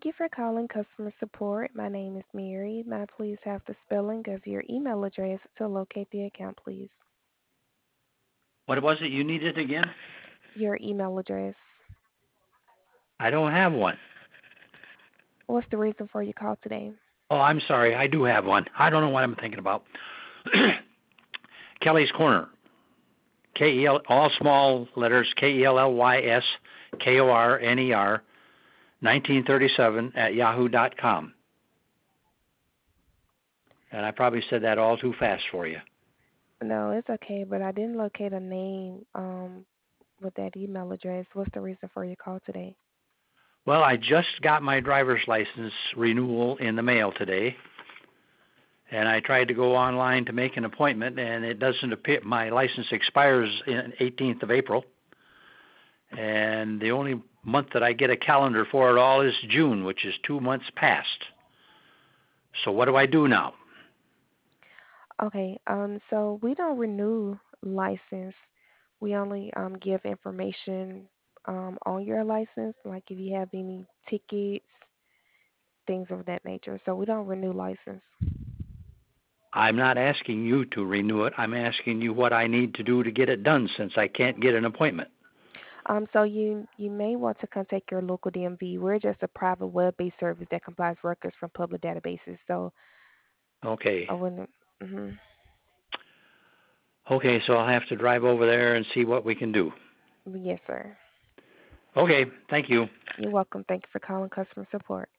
Thank you for calling customer support. My name is Mary. May I please have the spelling of your email address to locate the account, please? What was it you needed again? Your email address. I don't have one. What's the reason for your call today? Oh, I'm sorry. I do have one. I don't know what I'm thinking about. Kelly's Corner. K-E-L, all small letters, KELLYSKORNER, 1937 at yahoo.com. And I probably said that all too fast for you. No, it's okay, but I didn't locate a name with that email address. What's the reason for your call today? Well, I just got my driver's license renewal in the mail today, and I tried to go online to make an appointment, and it doesn't appear my license expires in 18th of April, and the only month that I get a calendar for it all is June, which is 2 months past. So what do I do now? Okay, so we don't renew license. We only give information on your license, like if you have any tickets, things of that nature. So we don't renew license. I'm not asking you to renew it. I'm asking you what I need to do to get it done since I can't get an appointment. So you may want to contact your local DMV. We're just a private web-based service that compiles records from public databases. So Okay. I wouldn't. Hmm. Okay, so I'll have to drive over there and see what we can do. Yes, sir. Okay, thank you. You're welcome. Thank you for calling customer support.